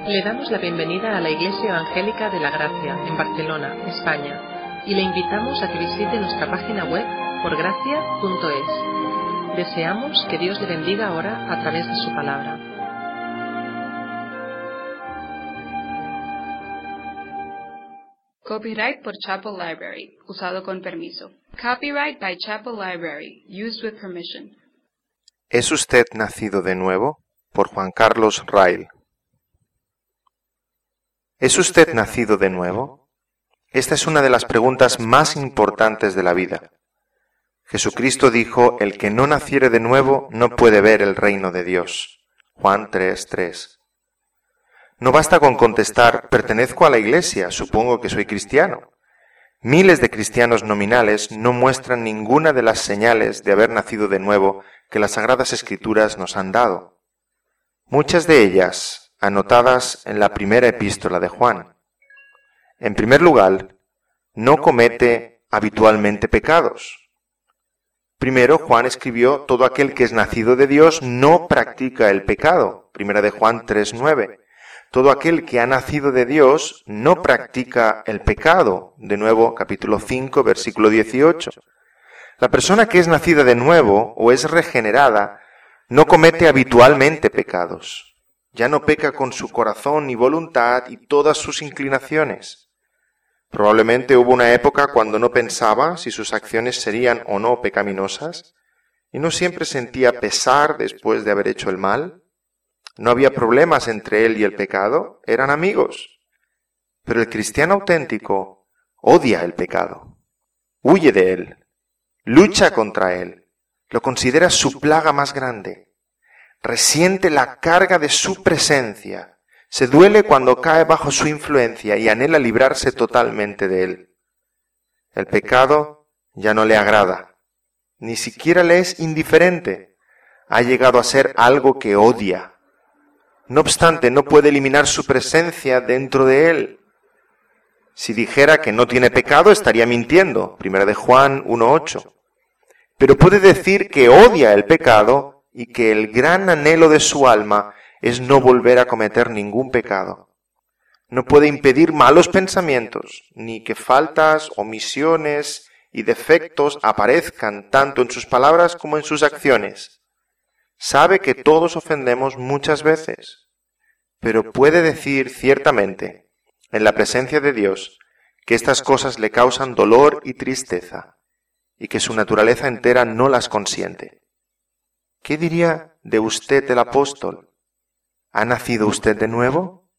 Le damos la bienvenida a la Iglesia Evangélica de la Gracia, en Barcelona, España, y le invitamos a que visite nuestra página web porgracia.es. Deseamos que Dios le bendiga ahora a través de su palabra. Copyright por Chapel Library, usado con permiso. Copyright by Chapel Library, used with permission. ¿Es usted nacido de nuevo? Por Juan Carlos Rail. ¿Es usted nacido de nuevo? Esta es una de las preguntas más importantes de la vida. Jesucristo dijo: el que no naciere de nuevo no puede ver el reino de Dios. Juan 3:3. No basta con contestar: pertenezco a la Iglesia, supongo que soy cristiano. Miles de cristianos nominales no muestran ninguna de las señales de haber nacido de nuevo que las Sagradas Escrituras nos han dado. Muchas de ellas anotadas en la primera epístola de Juan. En primer lugar, no comete habitualmente pecados. Primero, Juan escribió: todo aquel que es nacido de Dios no practica el pecado. Primera de Juan 3:9. Todo aquel que ha nacido de Dios no practica el pecado. De nuevo, capítulo 5, versículo 18. La persona que es nacida de nuevo o es regenerada no comete habitualmente pecados. Ya no peca con su corazón y voluntad y todas sus inclinaciones. Probablemente hubo una época cuando no pensaba si sus acciones serían o no pecaminosas, y no siempre sentía pesar después de haber hecho el mal. No había problemas entre él y el pecado, eran amigos. Pero el cristiano auténtico odia el pecado, huye de él, lucha contra él, lo considera su plaga más grande. Resiente la carga de su presencia, se duele cuando cae bajo su influencia y anhela librarse totalmente de él. El pecado ya no le agrada, ni siquiera le es indiferente, ha llegado a ser algo que odia. No obstante, no puede eliminar su presencia dentro de él. Si dijera que no tiene pecado, estaría mintiendo, 1 de Juan 1:8. Pero puede decir que odia el pecado y que el gran anhelo de su alma es no volver a cometer ningún pecado. No puede impedir malos pensamientos, ni que faltas, omisiones y defectos aparezcan tanto en sus palabras como en sus acciones. Sabe que todos ofendemos muchas veces, pero puede decir ciertamente, en la presencia de Dios, que estas cosas le causan dolor y tristeza, y que su naturaleza entera no las consiente. ¿Qué diría de usted el apóstol? ¿Ha nacido usted de nuevo?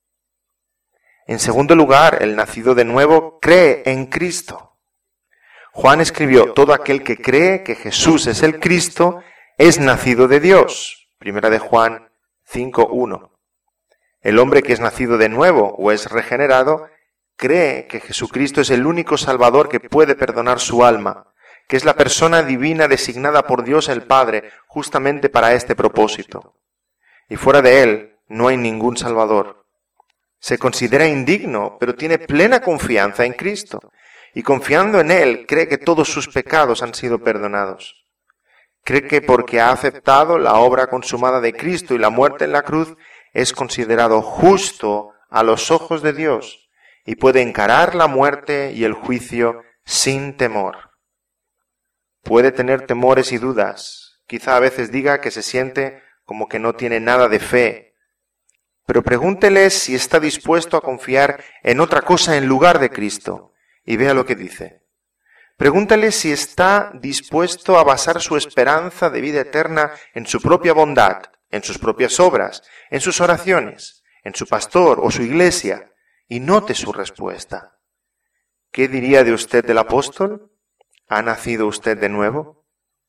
En segundo lugar, el nacido de nuevo cree en Cristo. Juan escribió: todo aquel que cree que Jesús es el Cristo es nacido de Dios. 1 de Juan 5:1. El hombre que es nacido de nuevo o es regenerado cree que Jesucristo es el único Salvador que puede perdonar su alma, que es la persona divina designada por Dios el Padre justamente para este propósito. Y fuera de Él no hay ningún Salvador. Se considera indigno, pero tiene plena confianza en Cristo, y confiando en Él cree que todos sus pecados han sido perdonados. Cree que porque ha aceptado la obra consumada de Cristo y la muerte en la cruz, es considerado justo a los ojos de Dios, y puede encarar la muerte y el juicio sin temor. Puede tener temores y dudas, quizá a veces diga que se siente como que no tiene nada de fe, pero pregúntele si está dispuesto a confiar en otra cosa en lugar de Cristo, y vea lo que dice. Pregúntale si está dispuesto a basar su esperanza de vida eterna en su propia bondad, en sus propias obras, en sus oraciones, en su pastor o su iglesia, y note su respuesta. ¿Qué diría de usted del apóstol? ¿Ha nacido usted de nuevo?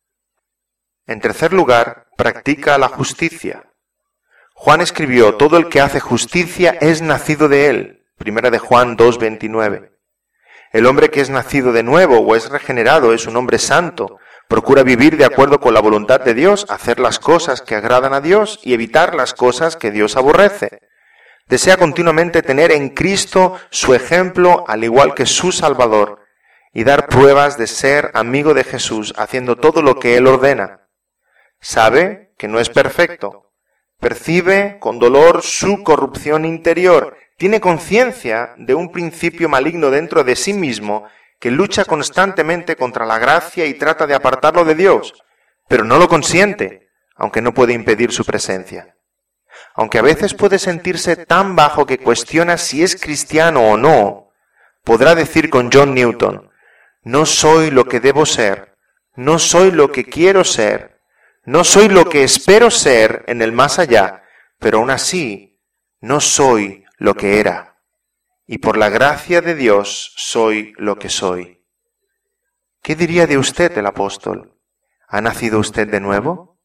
En tercer lugar, practica la justicia. Juan escribió: todo el que hace justicia es nacido de él. 1 de Juan 2:29. El hombre que es nacido de nuevo o es regenerado es un hombre santo. Procura vivir de acuerdo con la voluntad de Dios, hacer las cosas que agradan a Dios y evitar las cosas que Dios aborrece. Desea continuamente tener en Cristo su ejemplo al igual que su Salvador, y dar pruebas de ser amigo de Jesús haciendo todo lo que Él ordena. Sabe que no es perfecto, percibe con dolor su corrupción interior, tiene conciencia de un principio maligno dentro de sí mismo que lucha constantemente contra la gracia y trata de apartarlo de Dios, pero no lo consiente, aunque no puede impedir su presencia. Aunque a veces puede sentirse tan bajo que cuestiona si es cristiano o no, podrá decir con John Newton: no soy lo que debo ser, no soy lo que quiero ser, no soy lo que espero ser en el más allá, pero aún así no soy lo que era. Y por la gracia de Dios soy lo que soy. ¿Qué diría de usted el apóstol? ¿Ha nacido usted de nuevo?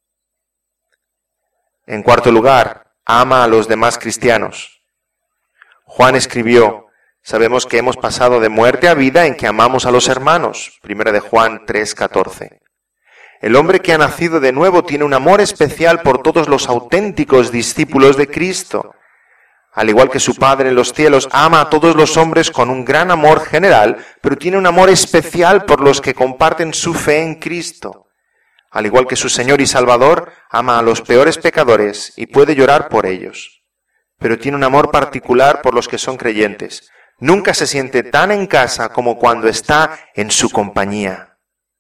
En cuarto lugar, ama a los demás cristianos. Juan escribió: sabemos que hemos pasado de muerte a vida en que amamos a los hermanos. 1 de Juan 3:14. El hombre que ha nacido de nuevo tiene un amor especial por todos los auténticos discípulos de Cristo. Al igual que su Padre en los cielos ama a todos los hombres con un gran amor general, pero tiene un amor especial por los que comparten su fe en Cristo. Al igual que su Señor y Salvador, ama a los peores pecadores y puede llorar por ellos. Pero tiene un amor particular por los que son creyentes. Nunca se siente tan en casa como cuando está en su compañía.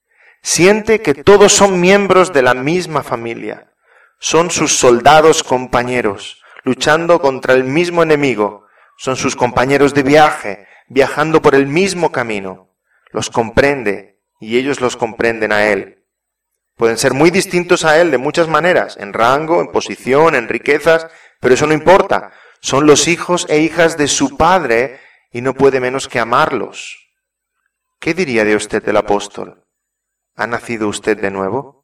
Siente que todos son miembros de la misma familia. Son sus soldados compañeros, luchando contra el mismo enemigo. Son sus compañeros de viaje, viajando por el mismo camino. Los comprende y ellos los comprenden a él. Pueden ser muy distintos a él de muchas maneras, en rango, en posición, en riquezas, pero eso no importa. Son los hijos e hijas de su Padre y no puede menos que amarlos. ¿Qué diría de usted el apóstol? ¿Ha nacido usted de nuevo?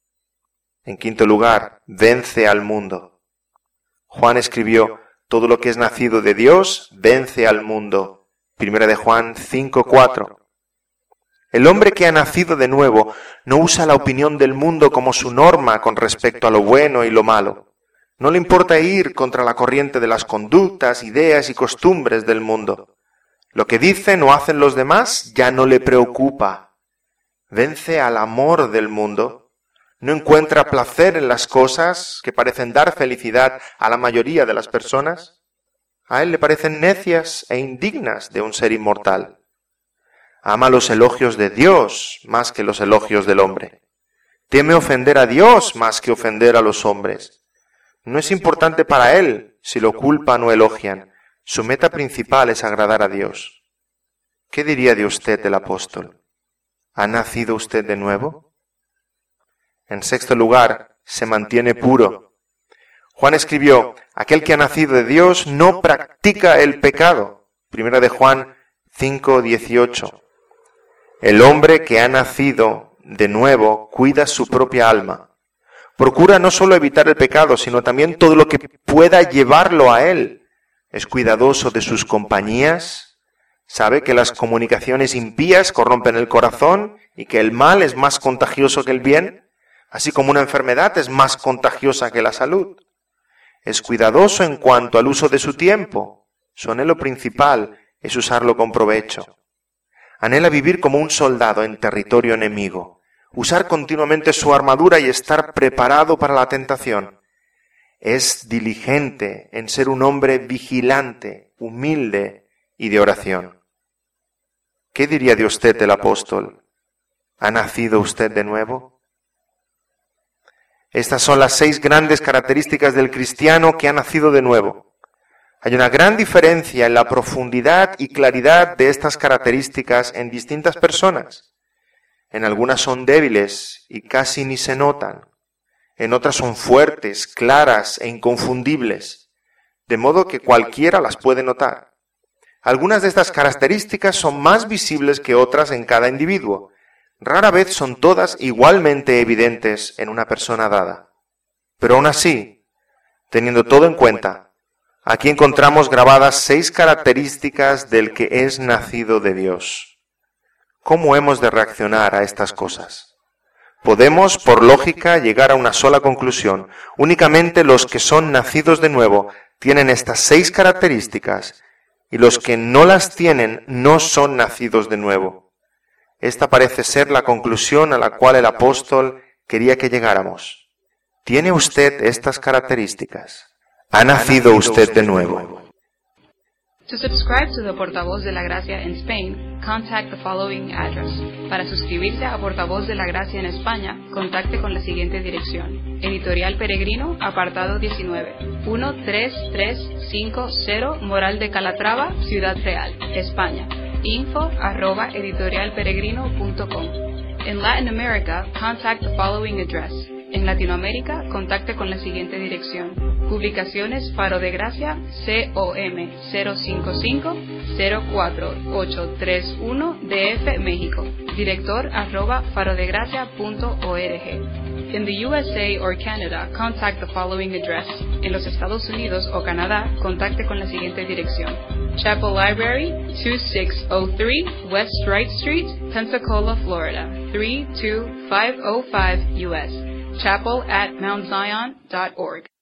En quinto lugar, vence al mundo. Juan escribió: todo lo que es nacido de Dios vence al mundo. 1 de Juan 5:4. El hombre que ha nacido de nuevo no usa la opinión del mundo como su norma con respecto a lo bueno y lo malo. No le importa ir contra la corriente de las conductas, ideas y costumbres del mundo. Lo que dicen o hacen los demás ya no le preocupa. Vence al amor del mundo. No encuentra placer en las cosas que parecen dar felicidad a la mayoría de las personas. A él le parecen necias e indignas de un ser inmortal. Ama los elogios de Dios más que los elogios del hombre. Teme ofender a Dios más que ofender a los hombres. No es importante para él si lo culpan o elogian. Su meta principal es agradar a Dios. ¿Qué diría de usted el apóstol? ¿Ha nacido usted de nuevo? En sexto lugar, se mantiene puro. Juan escribió: aquel que ha nacido de Dios no practica el pecado. 1 de Juan 5:18. El hombre que ha nacido de nuevo cuida su propia alma. Procura no solo evitar el pecado, sino también todo lo que pueda llevarlo a él. Es cuidadoso de sus compañías. Sabe que las comunicaciones impías corrompen el corazón y que el mal es más contagioso que el bien, así como una enfermedad es más contagiosa que la salud. Es cuidadoso en cuanto al uso de su tiempo. Su anhelo principal es usarlo con provecho. Anhela vivir como un soldado en territorio enemigo, usar continuamente su armadura y estar preparado para la tentación. Es diligente en ser un hombre vigilante, humilde y de oración. ¿Qué diría de usted el apóstol? ¿Ha nacido usted de nuevo? Estas son las 6 grandes características del cristiano que ha nacido de nuevo. Hay una gran diferencia en la profundidad y claridad de estas características en distintas personas. En algunas son débiles y casi ni se notan. En otras son fuertes, claras e inconfundibles, de modo que cualquiera las puede notar. Algunas de estas características son más visibles que otras en cada individuo. Rara vez son todas igualmente evidentes en una persona dada. Pero aún así, teniendo todo en cuenta, aquí encontramos grabadas 6 características del que es nacido de Dios. ¿Cómo hemos de reaccionar a estas cosas? Podemos, por lógica, llegar a una sola conclusión. Únicamente los que son nacidos de nuevo tienen estas 6 características, y los que no las tienen no son nacidos de nuevo. Esta parece ser la conclusión a la cual el apóstol quería que llegáramos. ¿Tiene usted estas características? ¿Ha nacido usted de nuevo? To subscribe to the Portavoz de la Gracia in Spain, contact the following address. Para suscribirse a Portavoz de la Gracia en España, contacte con la siguiente dirección. Editorial Peregrino, apartado 19, 13350 Moral de Calatrava, Ciudad Real, España. info@editorialperegrino.com. In Latin America, contact the following address. En Latinoamérica, contacte con la siguiente dirección. Publicaciones Faro de Gracia, COM 055-04831 DF, México. Director @farodegracia.org. In the USA or Canada, contact the following address. En los Estados Unidos o Canadá, contacte con la siguiente dirección. Chapel Library, 2603 West Wright Street, Pensacola, Florida, 32505 US. chapel@mountzion.org.